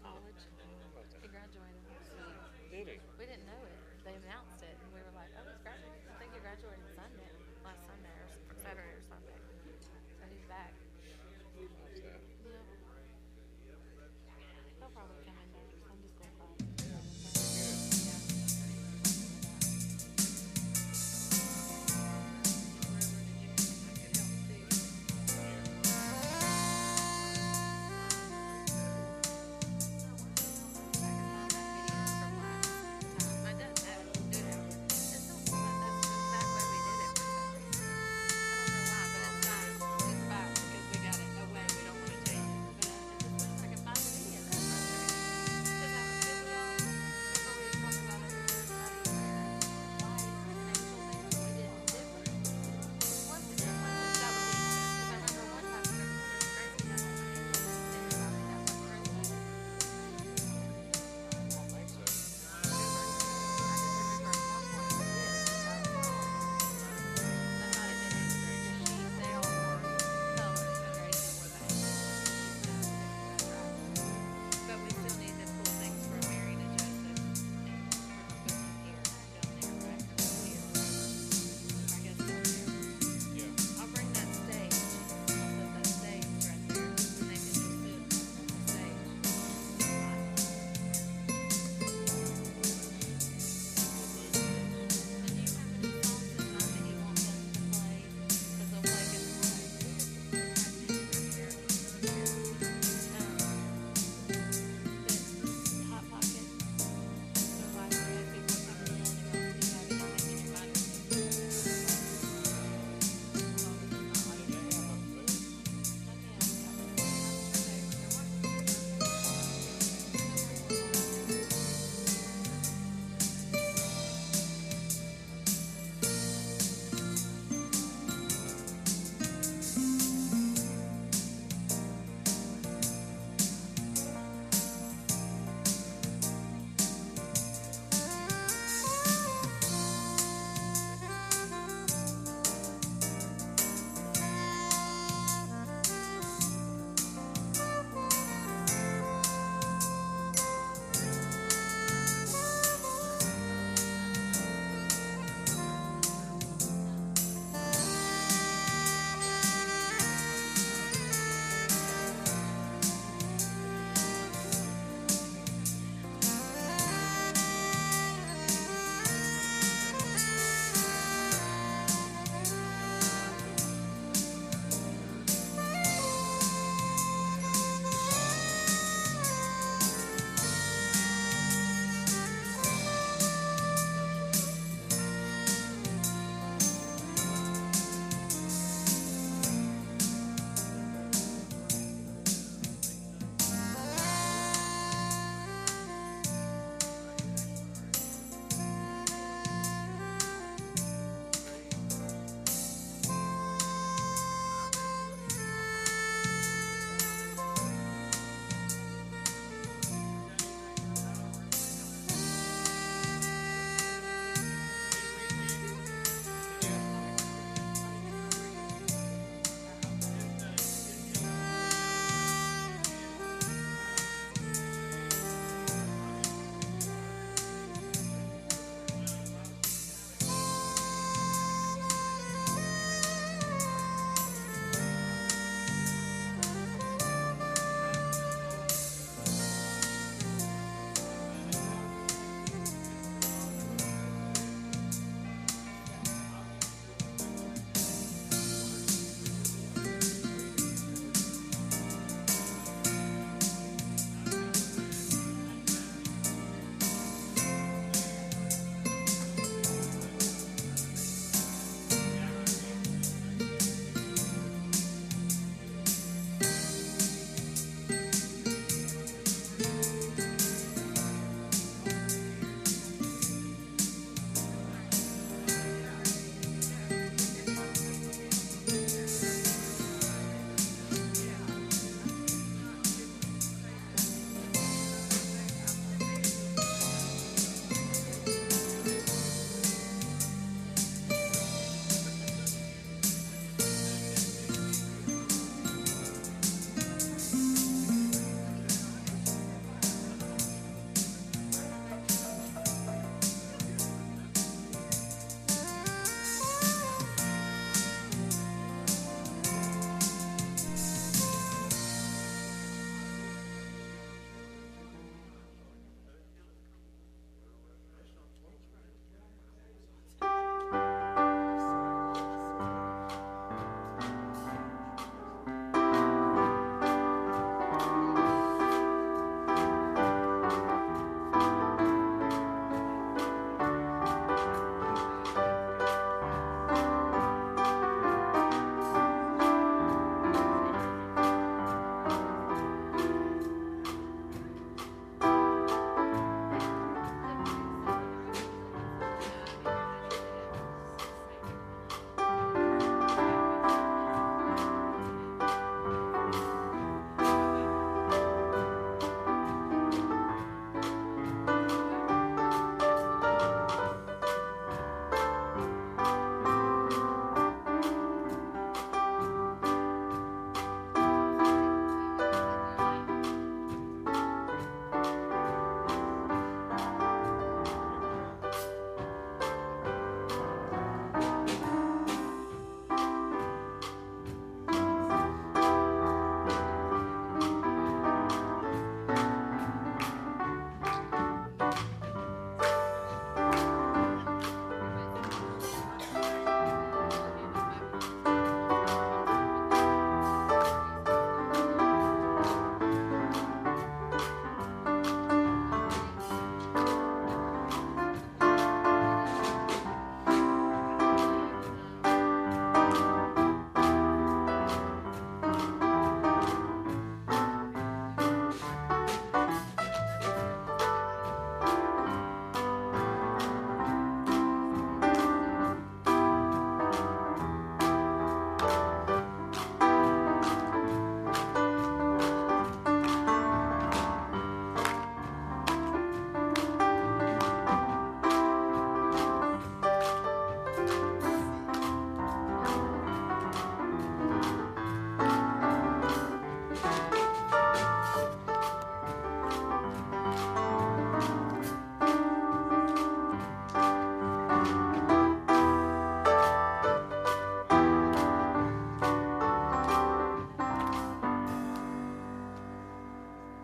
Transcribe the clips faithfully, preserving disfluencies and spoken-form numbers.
college. About that. He graduated last week. Did he? We didn't know it. They announced it, and we were like, "Oh, he's graduating." I think he graduated Sunday, last Sunday or s- Saturday or Sunday. So he's back. About that. Yep. He'll probably come into our Sunday school class and do Yeah, that with that'd be us. good. Yeah, he'll do that. Ruler, did you think I could help too? Yeah. I can find that video from last time. My dad have it. Do it have it. It still says that that's the exact way we did it for some reason. I don't know why, but it's back. It's back because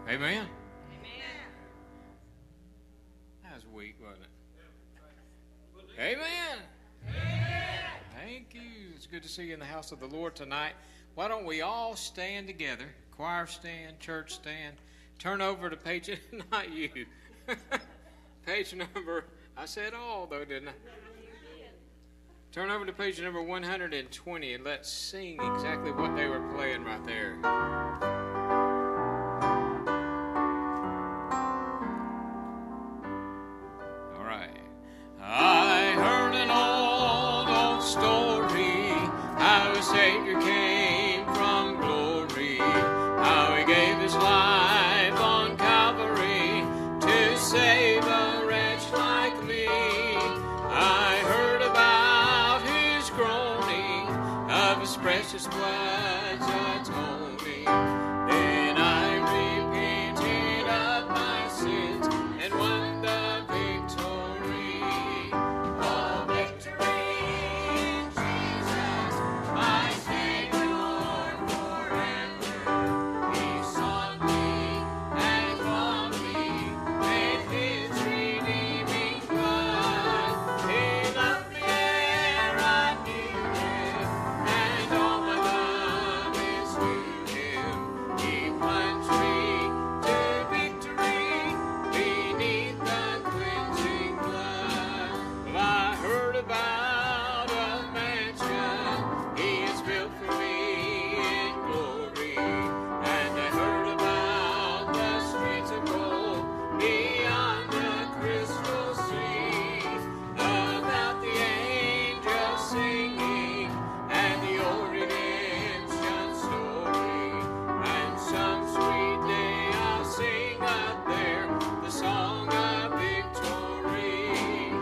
Amen? That was weak, wasn't it? Amen. Thank you. It's good to see you in the house of the Lord tonight. Why don't we all stand together? Choir stand, church stand. Turn over to page, not you. Page number, I said all though, didn't I? Turn over to page number one hundred twenty and let's sing exactly what they were playing right there. All right. I heard an old, old story, how a Savior came from glory, how he gave his life on Calvary to save a wretch like me. I heard about his groaning, of his precious blood's atoning. Then I repented of my sins and won the victory. Oh, victory in Jesus, my Savior forever. He sought me and bought me with his redeeming blood. He loved me ere I knew him, and all my love is to him. He plunged me to victory beneath the cleansing blood. Well, I heard about a mansion he has built for me in glory, and I heard about the streets of gold beyond the crystal sea, about the angels singing and the old redemption story. And some sweet day I'll sing up there the song of victory.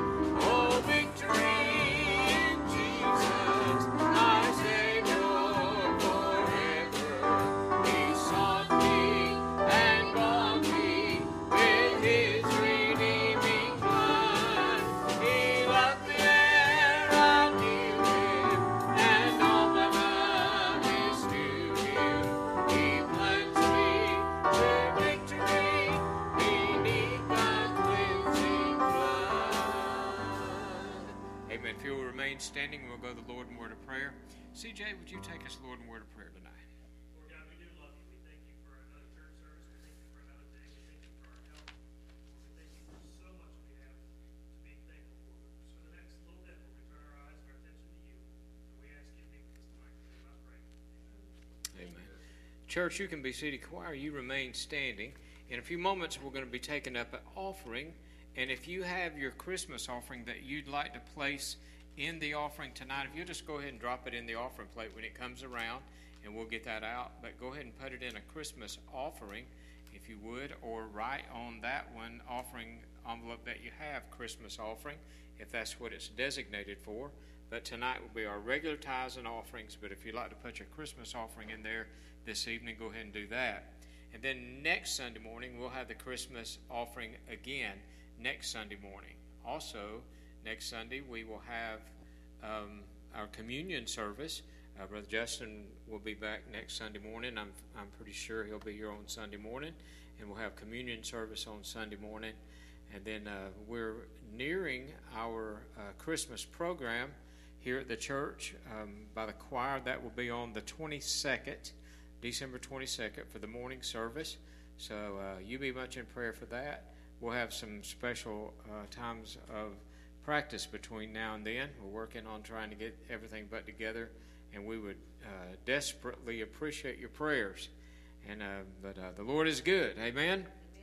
Oh, victory in Jesus, my Savior forever. He sought me and bought me with his redeeming blood. He loved me ere I knew him, and all my love is to him. He plunged me to victory beneath the cleansing blood. Amen. If you'll remain standing, we'll go to the Lord in word of prayer. C J, would you take us, Lord, in word of prayer tonight? Lord God, we do love you. We thank you for another church service. We thank you for another day. We thank you for our health. Lord, we thank you for so much we have to be thankful for. So for the next little bit, Lord, we turn our eyes and our attention to you. And we ask you to meet with us tonight. In your name I pray. Amen. Amen. Church, you can be seated. Choir, you remain standing. In a few moments, we're going to be taking up an offering. And if you have your Christmas offering that you'd like to place in the offering tonight, if you'll just go ahead and drop it in the offering plate when it comes around, and we'll get that out. But go ahead and put it in a Christmas offering, if you would, or write on that one offering envelope that you have Christmas offering, if that's what it's designated for. But tonight will be our regular tithes and offerings. But if you'd like to put your Christmas offering in there this evening, go ahead and do that. And then next Sunday morning, we'll have the Christmas offering again next Sunday morning. Also, next Sunday, we will have um, our communion service. Uh, Brother Justin will be back next Sunday morning. I'm I'm pretty sure he'll be here on Sunday morning. And we'll have communion service on Sunday morning. And then uh, we're nearing our uh, Christmas program here at the church um, by the choir. That will be on the twenty-second, December twenty-second, for the morning service. So uh, you be much in prayer for that. We'll have some special uh, times of practice between now and then. We're working on trying to get everything put together, and we would uh, desperately appreciate your prayers. And uh, but uh, the Lord is good, amen? Amen.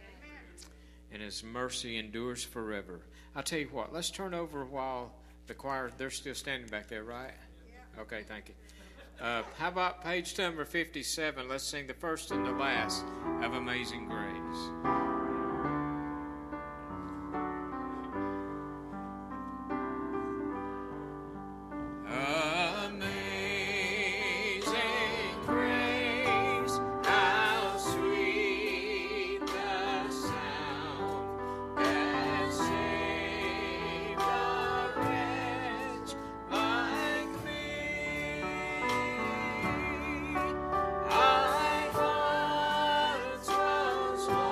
And His mercy endures forever. I'll tell you what. Let's turn over while the choir. They're still standing back there, right? Yeah. Okay, thank you. Uh, how about page number fifty-seven? Let's sing the first and the last of Amazing Grace. I once was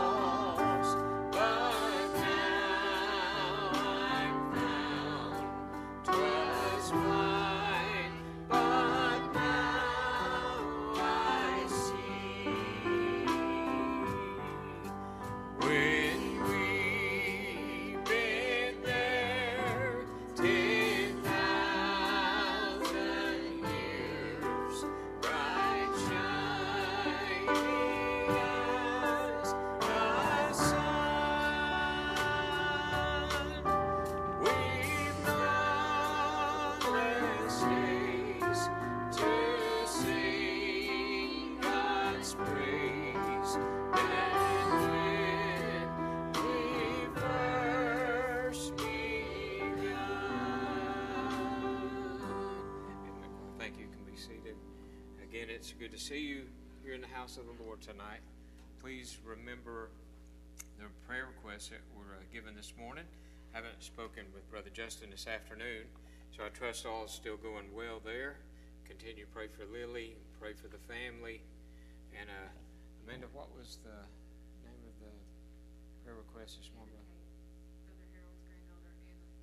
it's good to see you here in the house of the Lord tonight. Please remember the prayer requests that were uh, given this morning. I haven't spoken with Brother Justin this afternoon, so I trust all is still going well there. Continue to pray for Lily, pray for the family. And uh, Amanda, what was the name of the prayer request this morning? Brother Harold's granddaughter,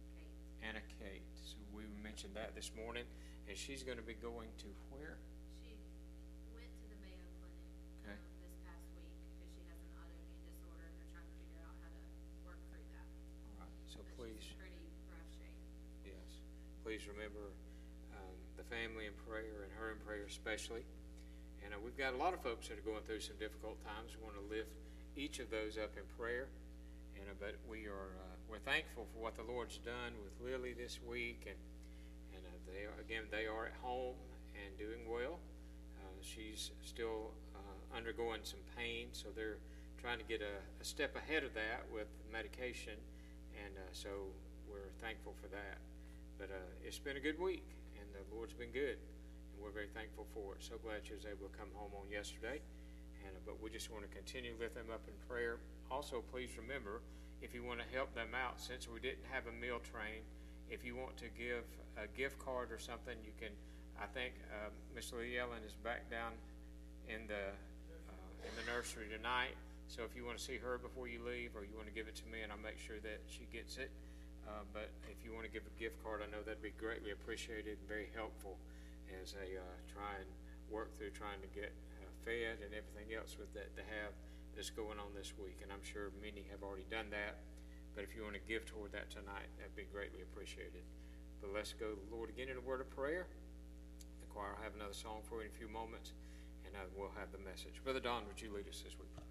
Anna Kate. Anna Kate. So we mentioned that this morning, and she's going to be going to where? She went to the Mayo Clinic Okay. um, this past week because she has an autoimmune disorder and they're trying to figure out how to work through that. All right. So But please, she's in pretty rough shape. yes, please remember um, the family in prayer and her in prayer especially. And uh, we've got a lot of folks that are going through some difficult times. We want to lift each of those up in prayer. And uh, but we are uh, we're thankful for what the Lord's done with Lily this week, and and uh, they are, again they are at home and doing well. Uh, she's still uh, undergoing some pain, so they're trying to get a, a step ahead of that with medication, and uh, so we're thankful for that. But uh, it's been a good week, and the Lord's been good, and we're very thankful for it. So glad she was able to come home on yesterday, and uh, but we just want to continue to lift them up in prayer. Also, please remember, if you want to help them out, since we didn't have a meal train, if you want to give a gift card or something, you can. I think uh, Miss Lee Ellen is back down in the uh, in the nursery tonight. So if you want to see her before you leave, or you want to give it to me, and I'll make sure that she gets it. Uh, but if you want to give a gift card, I know that'd be greatly appreciated and very helpful as they uh, try and work through trying to get uh, fed and everything else with that they have that's going on this week. And I'm sure many have already done that. But if you want to give toward that tonight, that'd be greatly appreciated. But let's go to the Lord again in a word of prayer. The choir will have another song for you in a few moments, and uh, we'll have the message. Brother Don, would you lead us as we pray?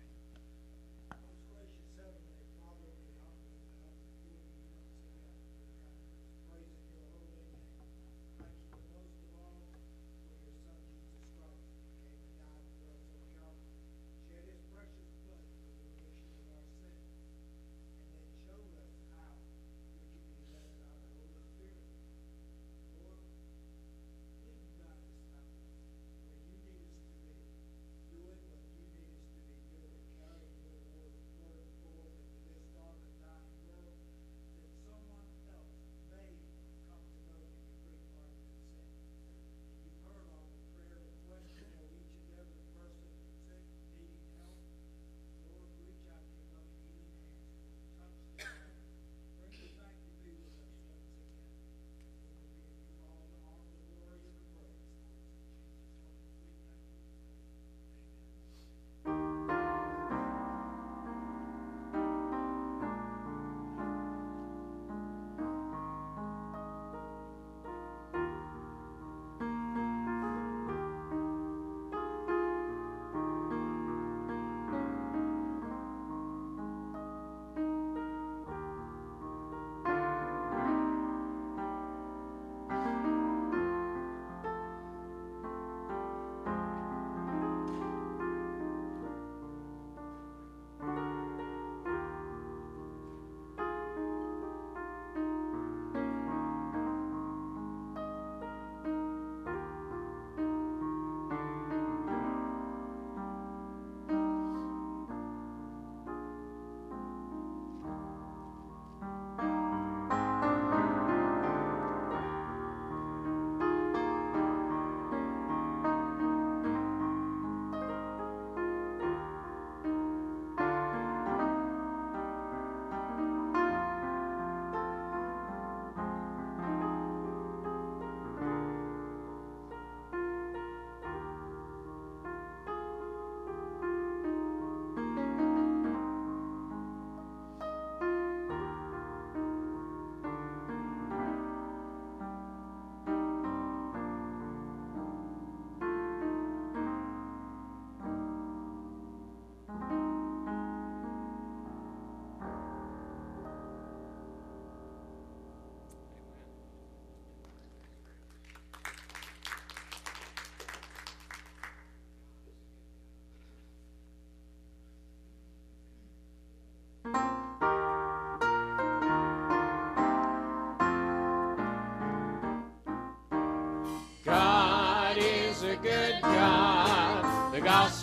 Most gracious Heavenly Father, we humbly come before you once again, praising your holy name. Thank you most of all for your Son Jesus Christ, who came and died for us on Calvary, shed his precious blood for the remission of our sins, and then showed us how we can be led by the Holy Spirit. Lord, lead and guide us now where you need us to be, doing what you need us to be doing.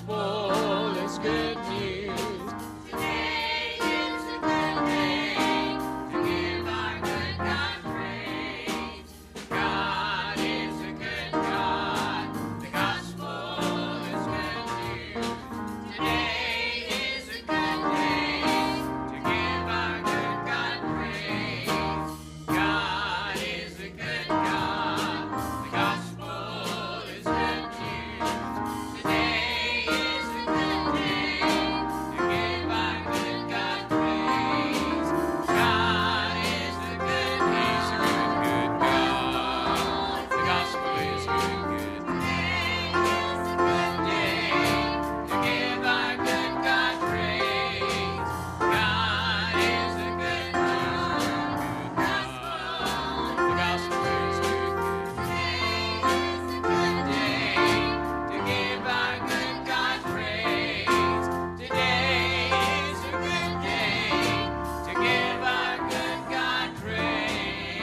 gospel is good news. Today is a good day to give our good God praise. God is a good God. The gospel is good news. Today is a good day To give our good God praise. God is a good God. The gospel is good news. Today is a good day To give our good God praise. God is a good, He's a good, good God. The gospel is good, good. is a good day To give our good God praise. God is a good God. The gospel is good, good. is a good day To give our good God praise. Today is a good day to give our good God praise.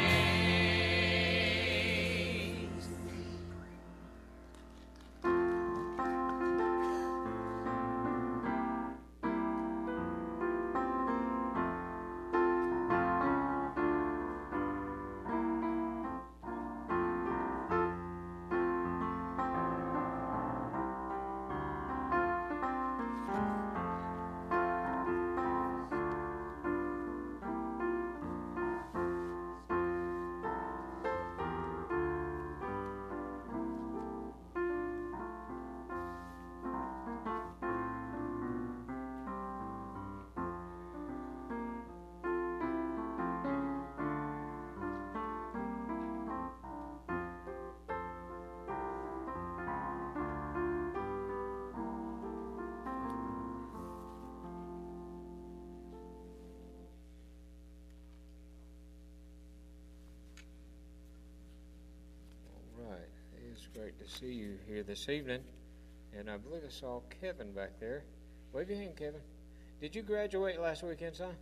All right, it is great to see you here this evening, and I believe I saw Kevin back there. Wave your hand, Kevin. Did you graduate last weekend, son?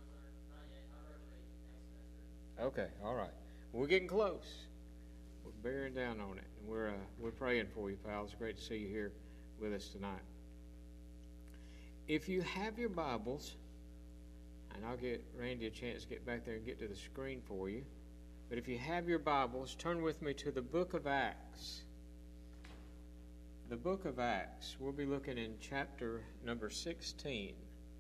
Okay, all right. We're getting close. We're bearing down on it, and we're uh, we're praying for you, pal. It's great to see you here with us tonight. If you have your Bibles, and I'll get Randy a chance to get back there and get to the screen for you. But if you have your Bibles, turn with me to the book of Acts. The book of Acts. We'll be looking in chapter number sixteen.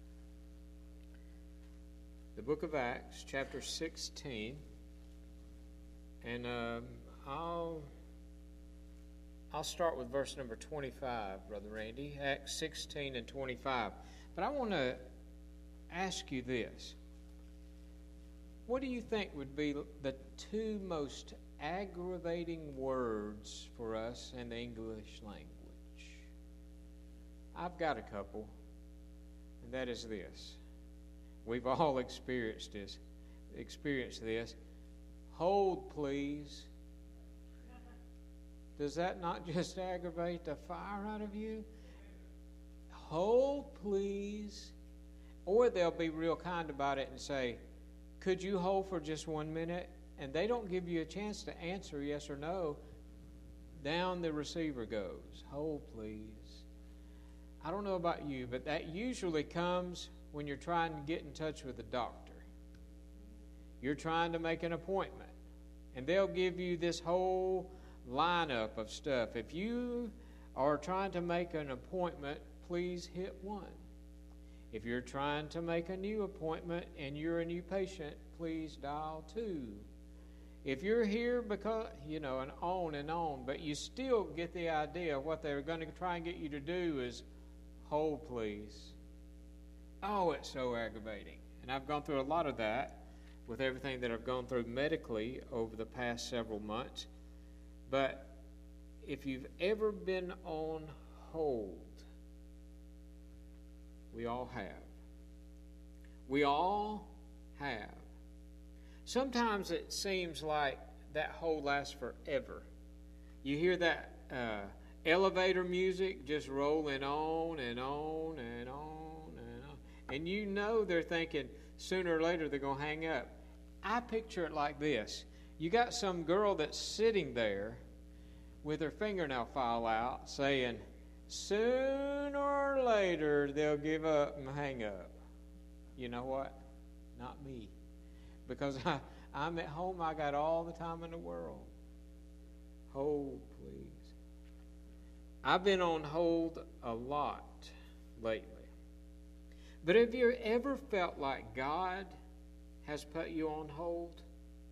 The book of Acts, chapter sixteen. And um, I'll I'll start with verse number twenty-five, Brother Randy. Acts sixteen and twenty-five. But I want to ask you this. What do you think would be the two most aggravating words for us in the English language? I've got a couple, and that is this. We've all experienced this. Experienced this. Hold, please. Does that not just aggravate the fire out of you? Hold, please. Or they'll be real kind about it and say, could you hold for just one minute? And they don't give you a chance to answer yes or no. Down the receiver goes. Hold, please. I don't know about you, but that usually comes when you're trying to get in touch with a doctor. You're trying to make an appointment. And they'll give you this whole lineup of stuff. If you are trying to make an appointment, please hit one. If you're trying to make a new appointment and you're a new patient, please dial two. If you're here because, you know, and on and on, but you still get the idea of what they're going to try and get you to do is, hold, please. Oh, it's so aggravating. And I've gone through a lot of that with everything that I've gone through medically over the past several months. But if you've ever been on hold, we all have. We all have. Sometimes it seems like that hold lasts forever. You hear that uh, elevator music just rolling on and on and on and on. And you know they're thinking sooner or later they're going to hang up. I picture it like this. You got some girl that's sitting there with her fingernail file out saying, sooner or later they'll give up and hang up. You know what? Not me. Because I, I'm at home, I got all the time in the world. Hold, please. I've been on hold a lot lately. But have you ever felt like God has put you on hold?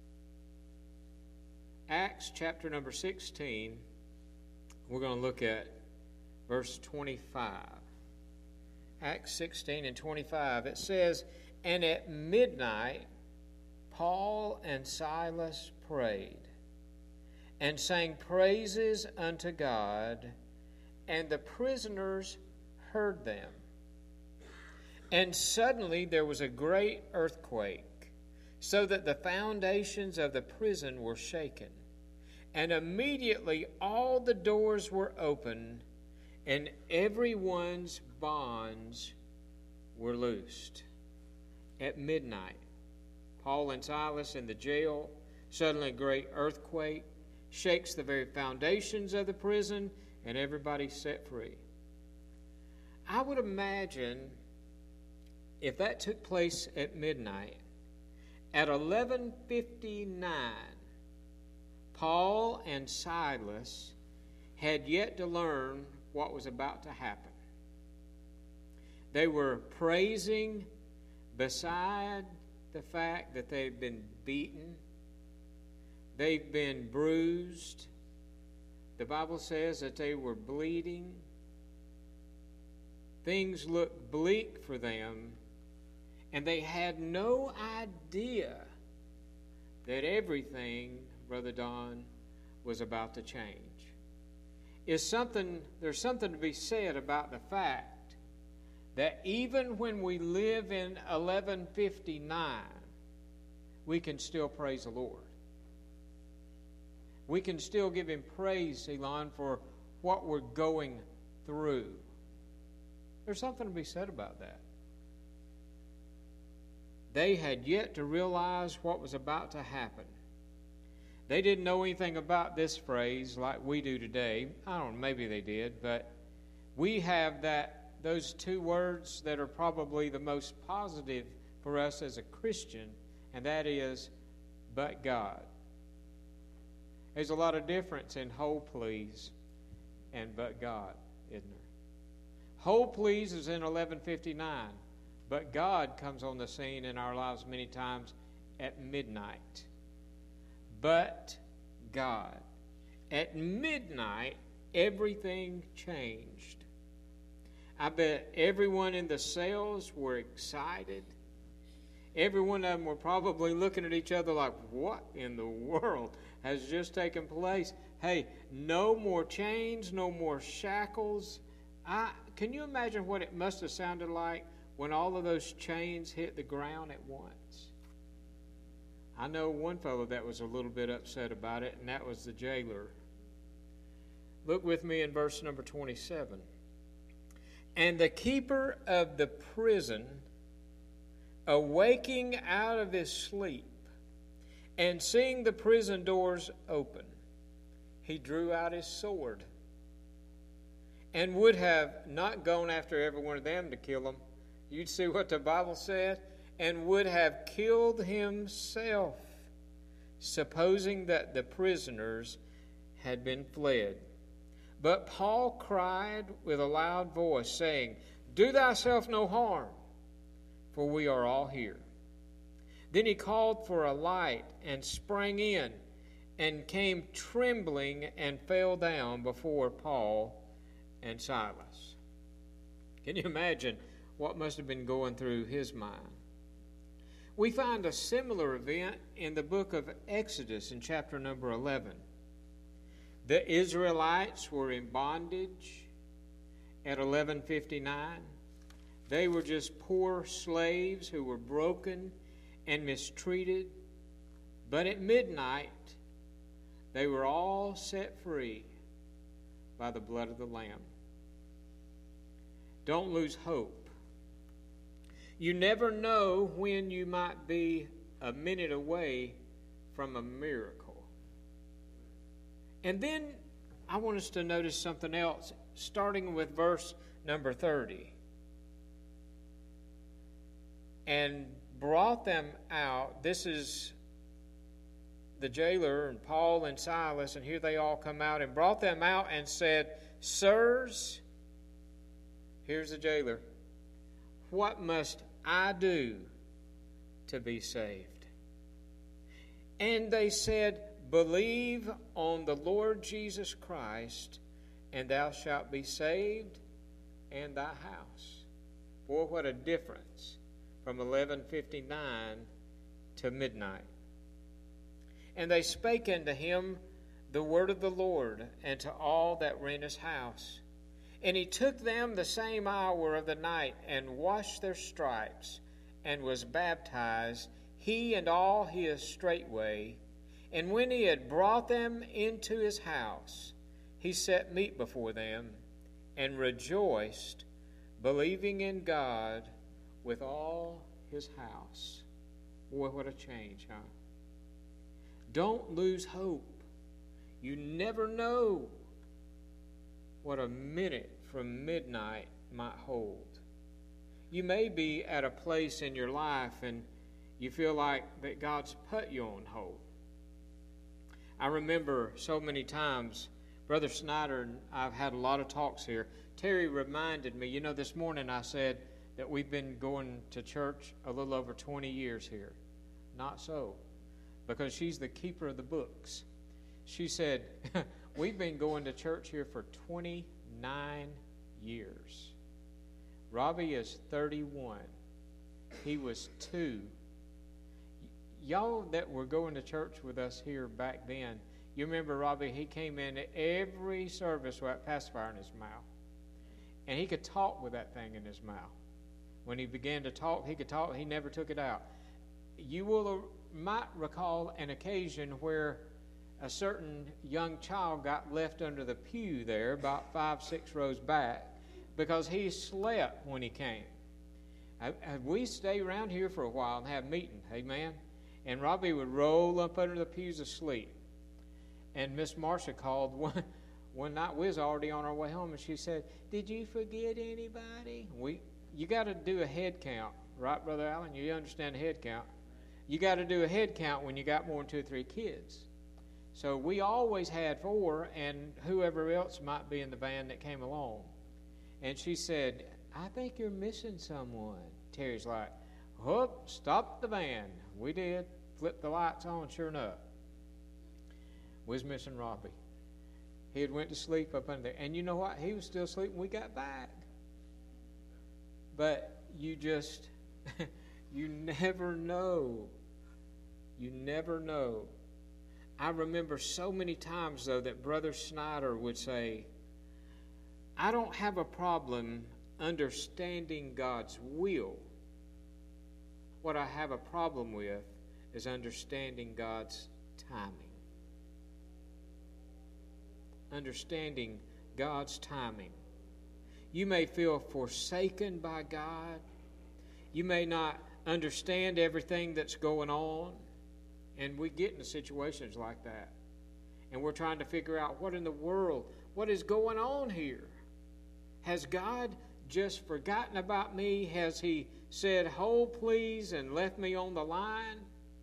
Acts chapter number sixteen, we're going to look at verse twenty-five. Acts sixteen and twenty-five, it says, "And at midnight Paul and Silas prayed, and sang praises unto God, and the prisoners heard them. And suddenly there was a great earthquake, so that the foundations of the prison were shaken. And immediately all the doors were opened, and everyone's bonds were loosed." At midnight, Paul and Silas in the jail, suddenly a great earthquake shakes the very foundations of the prison, and everybody's set free. I would imagine if that took place at midnight, at eleven fifty-nine, Paul and Silas had yet to learn what was about to happen. They were praising beside the fact that they've been beaten, they've been bruised. The Bible says that they were bleeding. Things looked bleak for them, and they had no idea that everything, Brother Don, was about to change. Is something there's something to be said about the fact that even when we live in eleven fifty-nine, we can still praise the Lord. We can still give Him praise, Elon, for what we're going through. There's something to be said about that. They had yet to realize what was about to happen. They didn't know anything about this phrase like we do today. I don't know, maybe they did, but we have that those two words that are probably the most positive for us as a Christian, and that is, but God. There's a lot of difference in hold please and but God, isn't there? Hold please is in eleven fifty-nine, but God comes on the scene in our lives many times at midnight. But God. At midnight, everything changed. I bet everyone in the cells were excited. Every one of them were probably looking at each other like, what in the world has just taken place? Hey, no more chains, no more shackles. I, can you imagine what it must have sounded like when all of those chains hit the ground at once? I know one fellow that was a little bit upset about it, and that was the jailer. Look with me in verse number twenty-seven. "And the keeper of the prison, awaking out of his sleep, and seeing the prison doors open, he drew out his sword, and would have not gone after every one of them to kill them." You'd see what the Bible said. "And would have killed himself, supposing that the prisoners had been fled. But Paul cried with a loud voice, saying, Do thyself no harm, for we are all here. Then he called for a light and sprang in, and came trembling and fell down before Paul and Silas." Can you imagine what must have been going through his mind? We find a similar event in the book of Exodus in chapter number eleven. The Israelites were in bondage at eleven fifty-nine. They were just poor slaves who were broken and mistreated. But at midnight, they were all set free by the blood of the Lamb. Don't lose hope. You never know when you might be a minute away from a miracle. And then I want us to notice something else starting with verse number thirty. And brought them out. This is the jailer and Paul and Silas, and here they all come out, and brought them out and said, Sirs, here's the jailer, what must I do to be saved? And they said, Believe on the Lord Jesus Christ, and thou shalt be saved and thy house. Boy, what a difference from eleven fifty-nine to midnight. And they spake unto him the word of the Lord, and to all that were in his house. And he took them the same hour of the night, and washed their stripes, and was baptized, he and all his straightway. And when he had brought them into his house, he set meat before them, and rejoiced, believing in God with all his house. Boy, what a change, huh? Don't lose hope. You never know what a minute from midnight might hold. You may be at a place in your life and you feel like that God's put you on hold. I remember so many times, Brother Snyder and I've had a lot of talks here. Terry reminded me, you know, this morning I said that we've been going to church a little over twenty years here. Not so, because she's the keeper of the books. She said, we've been going to church here for twenty-nine years. Robbie is thirty-one. He was two. Y'all that were going to church with us here back then, you remember Robbie, he came in every service with that pacifier in his mouth. And he could talk with that thing in his mouth. When he began to talk, he could talk. He never took it out. You will might recall an occasion where a certain young child got left under the pew there about five, six rows back because he slept when he came. We stay around here for a while and have meetings, amen? And Robbie would roll up under the pews asleep. And Miss Marcia called one, one night. We was already on our way home, and she said, did you forget anybody? We, you got to do a head count, right, Brother Allen? You understand a head count. You got to do a head count when you got more than two or three kids. So we always had four, and whoever else might be in the van that came along. And she said, I think you're missing someone. Terry's like, whoop, stop the van. We did. Flip the lights on, sure enough. We was missing Robbie. He had went to sleep up under there. And you know what? He was still asleep when we got back. But you just, you never know. You never know. I remember so many times, though, that Brother Snyder would say, I don't have a problem understanding God's will. What I have a problem with is understanding God's timing. Understanding God's timing. You may feel forsaken by God. You may not understand everything that's going on. And we get into situations like that. And we're trying to figure out what in the world, what is going on here? Has God just forgotten about me? Has he said, hold please, and left me on the line?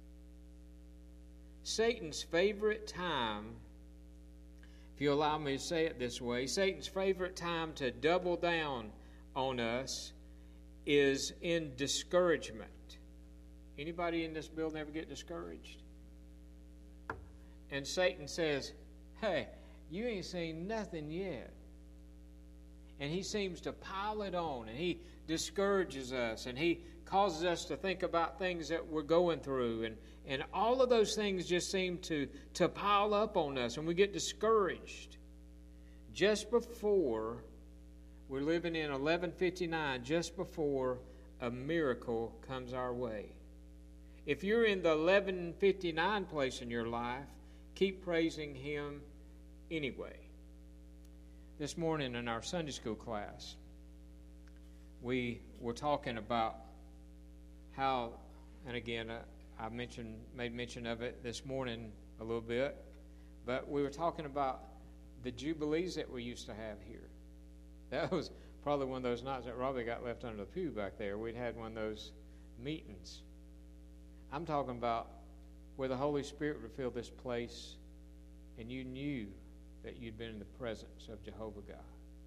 Satan's favorite time, if you allow me to say it this way, Satan's favorite time to double down on us is in discouragement. Anybody in this building ever get discouraged? And Satan says, hey, you ain't seen nothing yet. And he seems to pile it on, and he discourages us, and he causes us to think about things that we're going through, and, and all of those things just seem to, to pile up on us, and we get discouraged. Just before, we're living in eleven fifty-nine, just before a miracle comes our way. If you're in the eleven fifty-nine place in your life, keep praising him anyway. This morning in our Sunday school class, we were talking about how, and again, uh, I mentioned, made mention of it this morning a little bit, but we were talking about the jubilees that we used to have here. That was probably one of those nights that Robbie got left under the pew back there. We'd had one of those meetings. I'm talking about where the Holy Spirit would fill this place and you knew that you'd been in the presence of Jehovah God.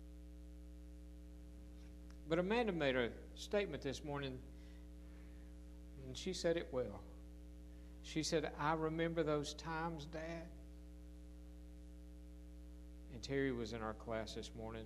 But Amanda made a statement this morning, and she said it well. She said, I remember those times, Dad. And Terry was in our class this morning,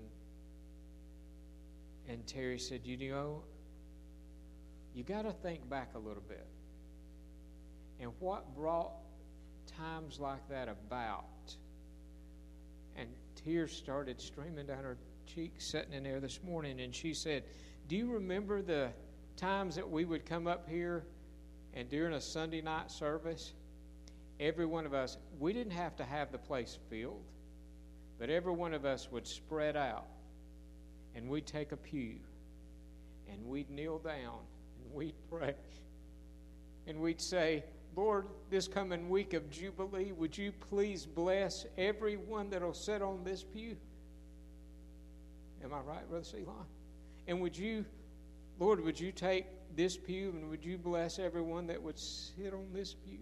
and Terry said, you know, you got to think back a little bit. And what brought times like that about? And tears started streaming down her cheeks sitting in there this morning. And she said, do you remember the times that we would come up here and during a Sunday night service, every one of us, we didn't have to have the place filled, but every one of us would spread out and we'd take a pew and we'd kneel down and we'd pray and we'd say, Lord, this coming week of Jubilee, would you please bless everyone that will sit on this pew? Am I right, Brother Ceylon? And would you, Lord, would you take this pew and would you bless everyone that would sit on this pew?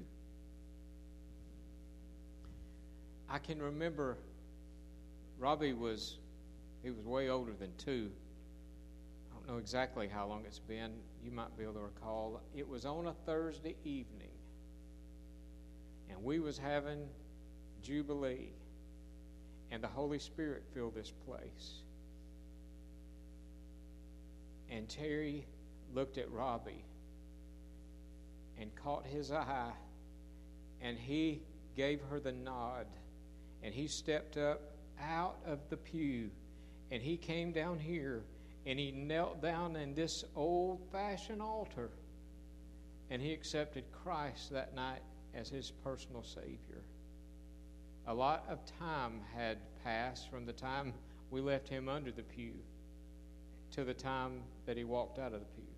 I can remember Robbie was, he was way older than two. I don't know exactly how long it's been. You might be able to recall. It was on a Thursday evening. And we was having Jubilee. And the Holy Spirit filled this place. And Terry looked at Robbie and caught his eye, and he gave her the nod, and he stepped up out of the pew, and he came down here, and he knelt down in this old-fashioned altar, and he accepted Christ that night as his personal Savior. A lot of time had passed from the time we left him under the pew to the time that he walked out of the pew.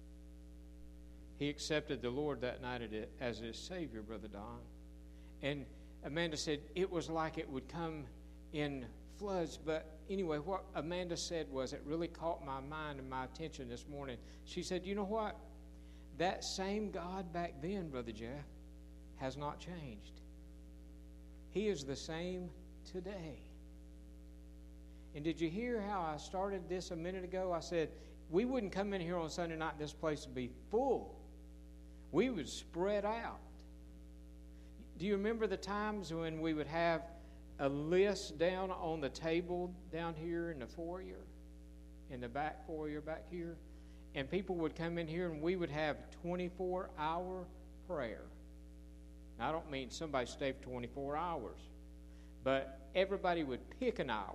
He accepted the Lord that night as his Savior, Brother Don. And Amanda said it was like it would come in floods. But anyway, what Amanda said was, it really caught my mind and my attention this morning. She said, you know what? That same God back then, Brother Jeff, has not changed. He is the same today. And did you hear how I started this a minute ago? I said, we wouldn't come in here on Sunday night and this place would be full. We would spread out. Do you remember the times when we would have a list down on the table down here in the foyer, in the back foyer back here? And people would come in here and we would have twenty-four hour prayer. Now, I don't mean somebody stay for twenty-four hours, but everybody would pick an hour.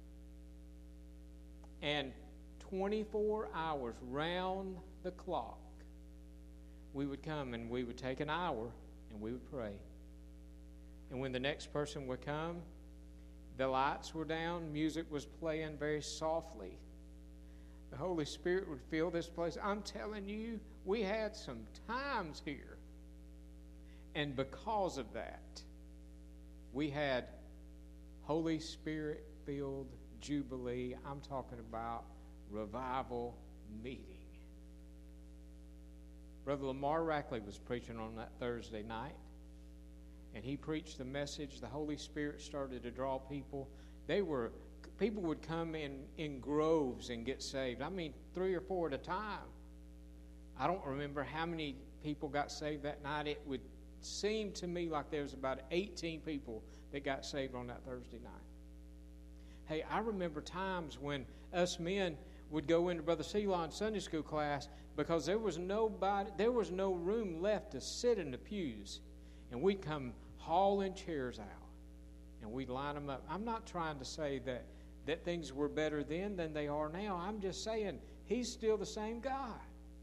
And twenty-four hours round the clock, we would come and we would take an hour and we would pray. And when the next person would come, the lights were down, music was playing very softly. The Holy Spirit would fill this place. I'm telling you, we had some times here. And because of that, we had Holy Spirit-filled Jubilee. I'm talking about revival meeting. Brother Lamar Rackley was preaching on that Thursday night, and he preached the message. The Holy Spirit started to draw people. They were people would come in in groves and get saved. I mean, three or four at a time. I don't remember how many people got saved that night. It would seem to me like there was about eighteen people that got saved on that Thursday night. Hey, I remember times when us men would go into Brother Ceylon's Sunday school class because there was nobody, there was no room left to sit in the pews, and we'd come hauling chairs out, and we'd line them up. I'm not trying to say that that things were better then than they are now. I'm just saying He's still the same God,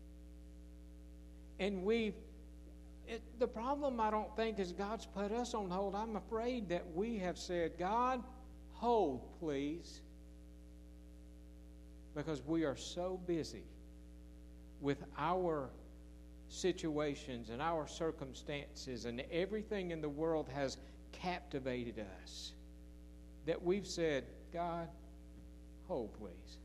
and we've. It, the problem, I don't think, is God's put us on hold. I'm afraid that we have said, God, hold, please. Because we are so busy with our situations and our circumstances, and everything in the world has captivated us, that we've said, God, hold, please.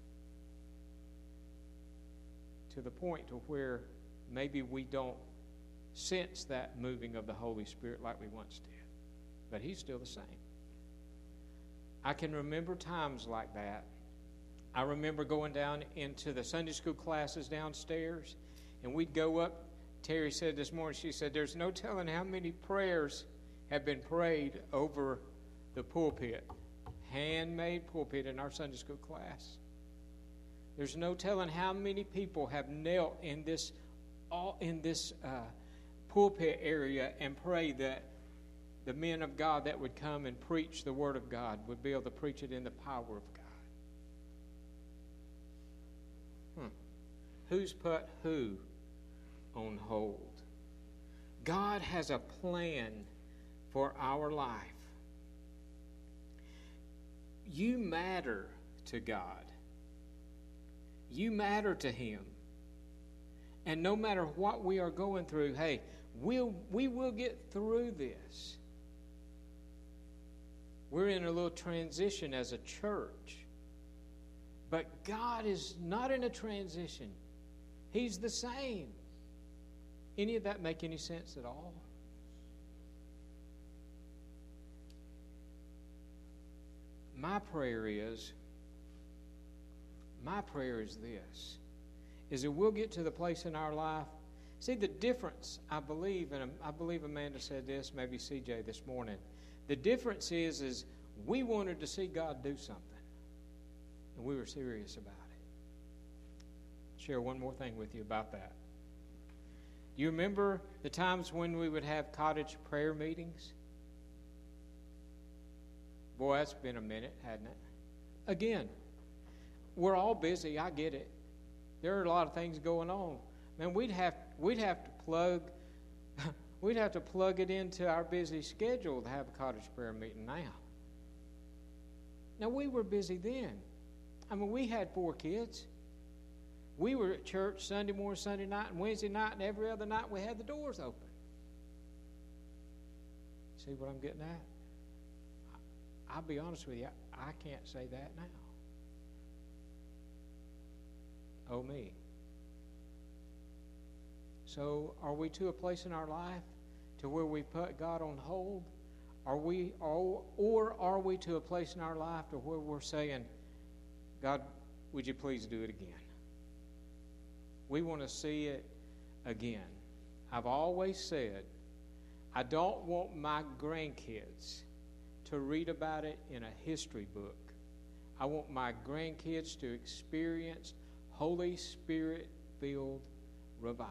To the point to where maybe we don't sense that moving of the Holy Spirit like we once did. But He's still the same. I can remember times like that. I remember going down into the Sunday school classes downstairs, and we'd go up. Terry said this morning, she said, there's no telling how many prayers have been prayed over the pulpit, handmade pulpit in our Sunday school class. There's no telling how many people have knelt in this, all in this uh, pulpit area and prayed that the men of God that would come and preach the Word of God would be able to preach it in the power of God. Hmm. Who's put who on hold? God has a plan for our life. You matter to God. You matter to Him. And no matter what we are going through, hey, we'll, we will get through this. We're in a little transition as a church. But God is not in a transition. He's the same. Any of that make any sense at all? My prayer is, my prayer is this, is that we'll get to the place in our life. See, the difference, I believe, and I believe Amanda said this, maybe C J this morning, the difference is, is we wanted to see God do something, and we were serious about it. Share one more thing with you about that. Do you remember the times when we would have cottage prayer meetings? Boy, that's been a minute, hadn't it? Again, we're all busy. I get it. There are a lot of things going on. Man, we'd have we'd have to plug we'd have to plug it into our busy schedule to have a cottage prayer meeting now. Now, we were busy then. I mean, we had four kids. We were at church Sunday morning, Sunday night, and Wednesday night, and every other night we had the doors open. See what I'm getting at? I'll be honest with you, I can't say that now. Oh, me. So, are we to a place in our life to where we put God on hold? Are we, or, or are we to a place in our life to where we're saying, God, would you please do it again? We want to see it again. I've always said, I don't want my grandkids to read about it in a history book. I want my grandkids to experience Holy Spirit-filled revival.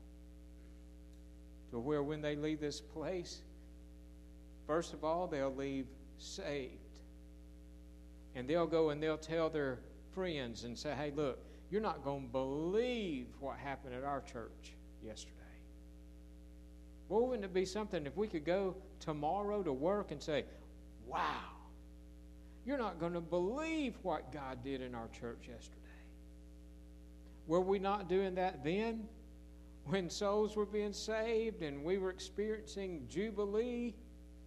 To where when they leave this place, first of all, they'll leave saved. And they'll go and they'll tell their friends and say, hey, look, you're not going to believe what happened at our church yesterday. Well, wouldn't it be something if we could go tomorrow to work and say, wow, you're not going to believe what God did in our church yesterday. Were we not doing that then when souls were being saved and we were experiencing Jubilee?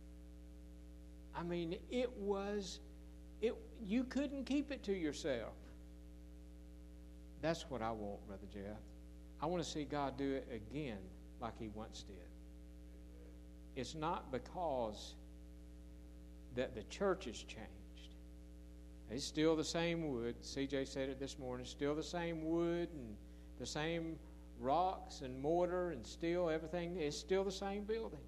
I mean, it was, it. You couldn't keep it to yourself. That's what I want, Brother Jeff. I want to see God do it again like He once did. It's not because that the church has changed. It's still the same wood. C J said it this morning. Still the same wood and the same rocks and mortar and steel. Everything is still the same building.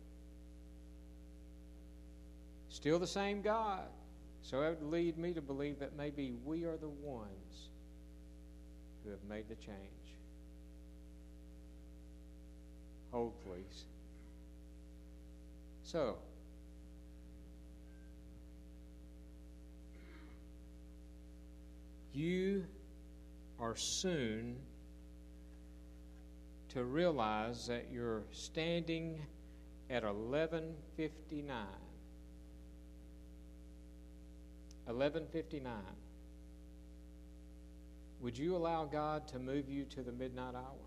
Still the same God. So it would lead me to believe that maybe we are the ones who have made the change. Hold, please. So, you are soon to realize that you're standing at eleven fifty-nine. eleven fifty-nine. Would you allow God to move you to the midnight hour?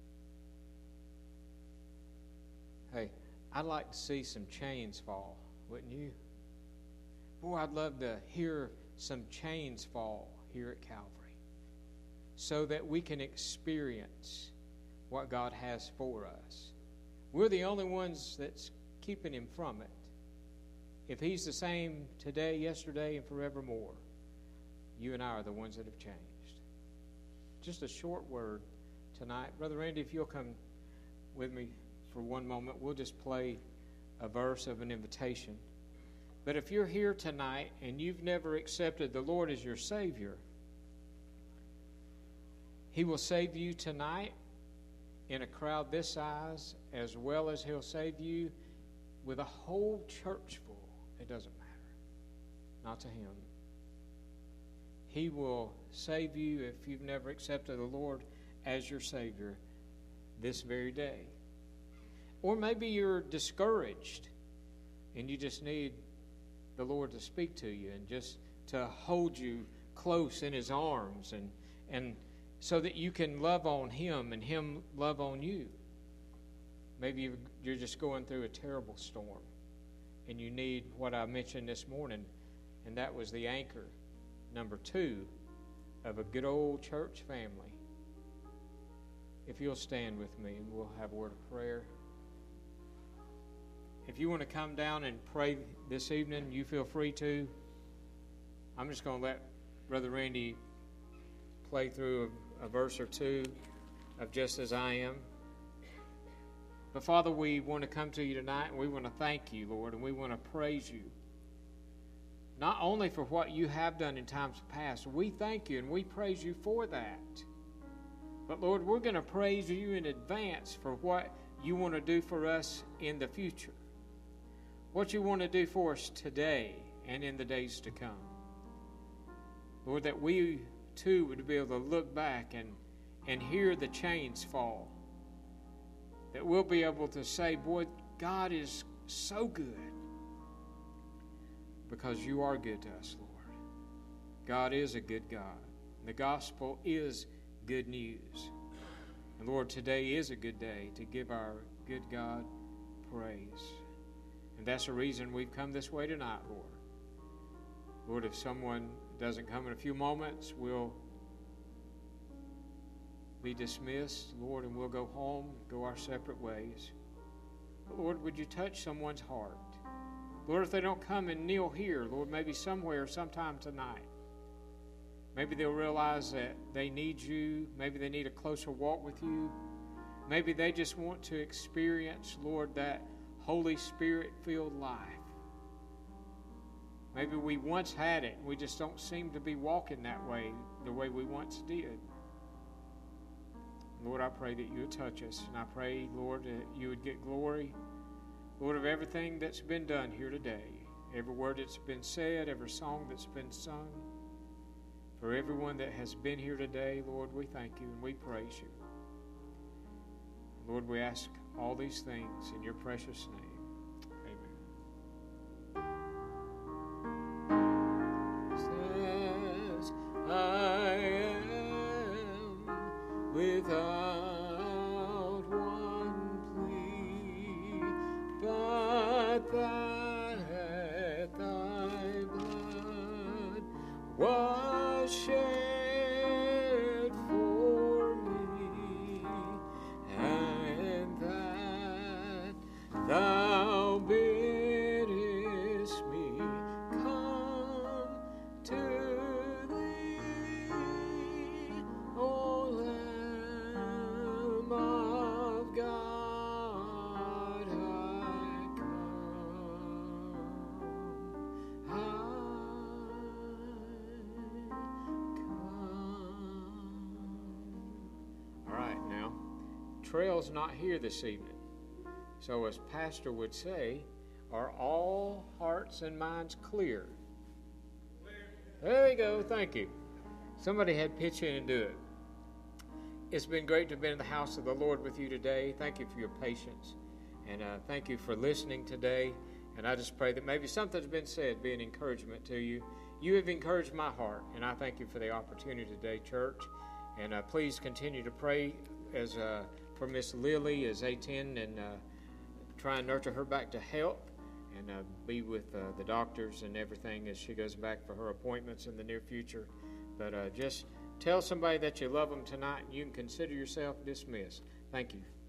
Hey, I'd like to see some chains fall, wouldn't you? Boy, I'd love to hear some chains fall here at Calvary so that we can experience what God has for us. We're the only ones that's keeping him from it. If he's the same today, yesterday, and forevermore, you and I are the ones that have changed. Just a short word tonight. Brother Randy, if you'll come with me for one moment, we'll just play a verse of an invitation. But if you're here tonight and you've never accepted the Lord as your Savior, he will save you tonight in a crowd this size, as well as he'll save you with a whole church full. It doesn't matter. Not to him. He will save you if you've never accepted the Lord as your Savior this very day. Or maybe you're discouraged and you just need the Lord to speak to you and just to hold you close in his arms and and so that you can love on him and him love on you. Maybe you're just going through a terrible storm and you need what I mentioned this morning, and that was the anchor, number two, of a good old church family. If you'll stand with me, and we'll have a word of prayer. If you want to come down and pray this evening, you feel free to. I'm just going to let Brother Randy play through a, a verse or two of Just As I Am. But Father, we want to come to you tonight, and we want to thank you, Lord, and we want to praise you. Not only for what you have done in times past, we thank you and we praise you for that. But Lord, we're going to praise you in advance for what you want to do for us in the future. What you want to do for us today and in the days to come. Lord, that we too would be able to look back and, and hear the chains fall. That we'll be able to say, boy, God is so good. Because you are good to us, Lord. God is a good God. And the gospel is good news. And Lord, today is a good day to give our good God praise. And that's the reason we've come this way tonight, Lord. Lord, if someone doesn't come in a few moments, we'll be dismissed, Lord, and we'll go home, go our separate ways. But Lord, would you touch someone's heart? Lord, if they don't come and kneel here, Lord, maybe somewhere, sometime tonight. Maybe they'll realize that they need you. Maybe they need a closer walk with you. Maybe they just want to experience, Lord, that Holy Spirit-filled life. Maybe we once had it, and we just don't seem to be walking that way, the way we once did. Lord, I pray that you would touch us, and I pray, Lord, that you would get glory, Lord, of everything that's been done here today, every word that's been said, every song that's been sung. For everyone that has been here today, Lord, we thank you and we praise you. Lord, we ask all these things in your precious name. Amen. Says, I am without one plea, but that thy blood was shed for me, and that thou biddest me come to thee, O Lamb of God, I come, I All right, now, Trail's not here this evening. So as Pastor would say, are all hearts and minds clear? There you go, thank you. Somebody had to pitch in and do it. It's been great to have been in the house of the Lord with you today. Thank you for your patience. And uh, thank you for listening today. And I just pray that maybe something's been said be an encouragement to you. You have encouraged my heart, and I thank you for the opportunity today, church. And uh, please continue to pray as uh, for Miss Lily as they tend and uh, try and nurture her back to health and uh, be with uh, the doctors and everything as she goes back for her appointments in the near future. But uh, just tell somebody that you love them tonight, and you can consider yourself dismissed. Thank you.